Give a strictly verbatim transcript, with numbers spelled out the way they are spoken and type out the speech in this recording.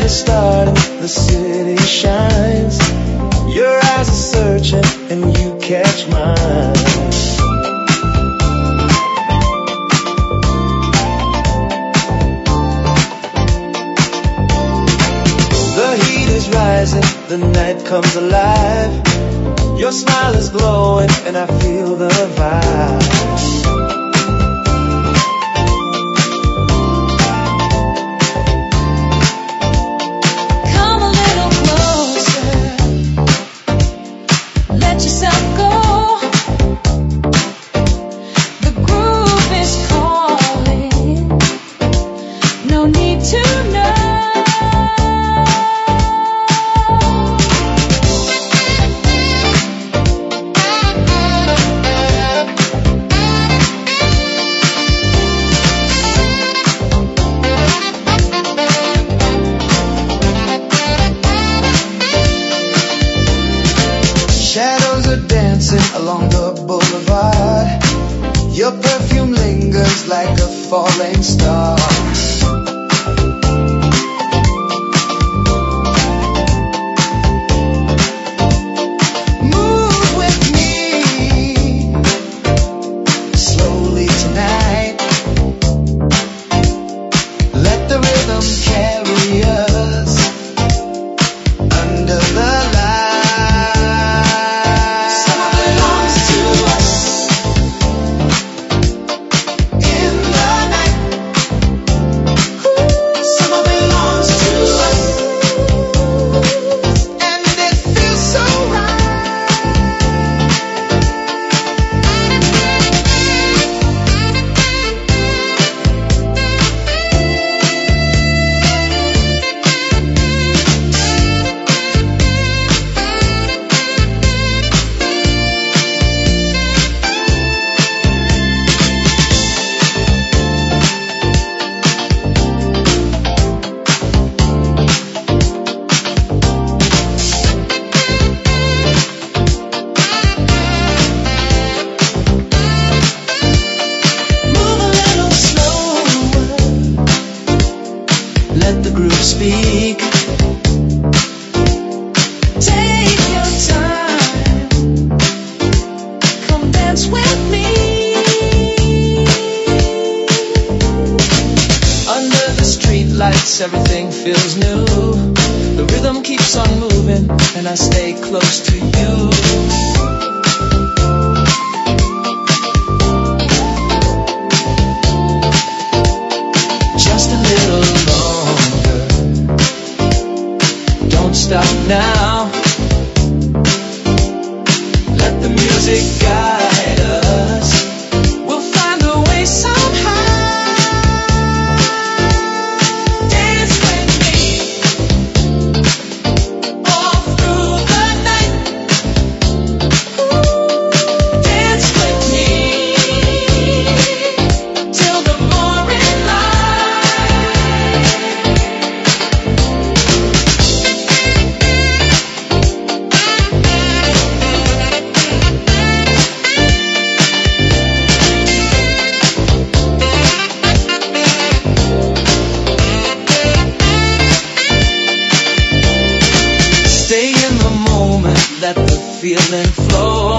start and the city shines. Your eyes are searching and you catch mine. The heat is rising, the night comes alive. Your smile is glowing and I feel the vibe. Along the boulevard, your perfume lingers like a falling star. Move with me slowly tonight. Let the rhythm carry us under the light. Let the groove speak. Take your time. Come dance with me. Under the street lights, everything feels new. The rhythm keeps on moving, and I stay close to you. Stop now. Let the music guide us. We'll find a way somehow. Dance with me all through the night. Dance with me till the morning light. Let the feeling flow.